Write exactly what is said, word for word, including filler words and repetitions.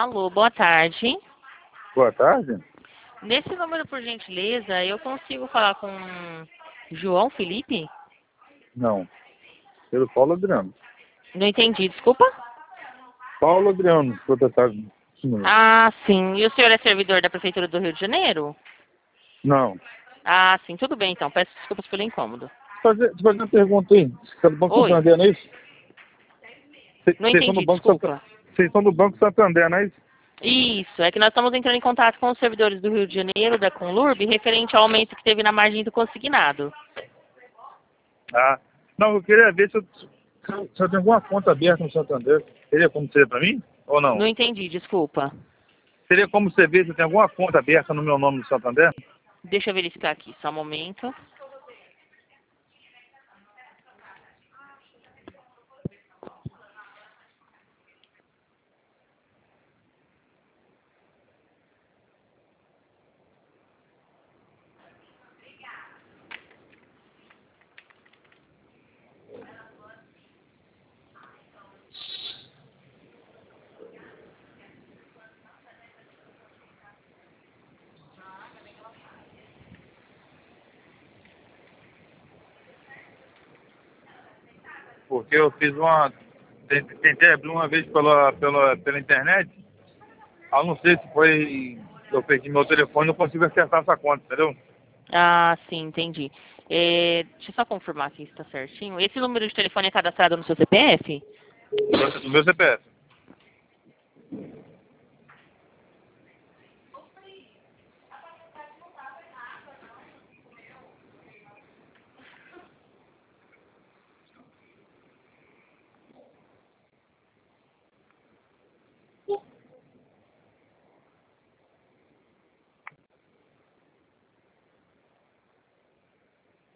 Alô, boa tarde. Boa tarde. Nesse número, por gentileza, eu consigo falar com João Felipe? Não. Pelo Paulo Adriano. Não entendi, desculpa. Paulo Adriano, proprietário. Ah, sim. E o senhor é servidor da Prefeitura do Rio de Janeiro? Não. Ah, sim. Tudo bem, então. Peço desculpas pelo incômodo. Fazer, te fazer uma pergunta aí. Você está do Banco Oi. Santander, não é isso? Cê- Não Vocês são do entendi, Banco desculpa. Santander. Vocês são do Banco Santander, não é isso? Isso, é que nós estamos entrando em contato com os servidores do Rio de Janeiro, da Conlurb, referente ao aumento que teve na margem do consignado. Ah. Não, eu queria ver se eu, se eu, se eu tenho alguma conta aberta no Santander. Seria como ser para mim? Ou não? Não entendi, desculpa. Seria como você ver se eu tenho alguma conta aberta no meu nome no Santander? Deixa eu verificar aqui, só um momento. Porque eu fiz uma... Tentei abrir uma vez pela, pela, pela internet. Eu não sei se foi... Eu perdi meu telefone e não consigo acessar essa conta, entendeu? Ah, sim, entendi. É, deixa eu só confirmar se está certinho. Esse número de telefone é cadastrado no seu C P F? No meu C P F.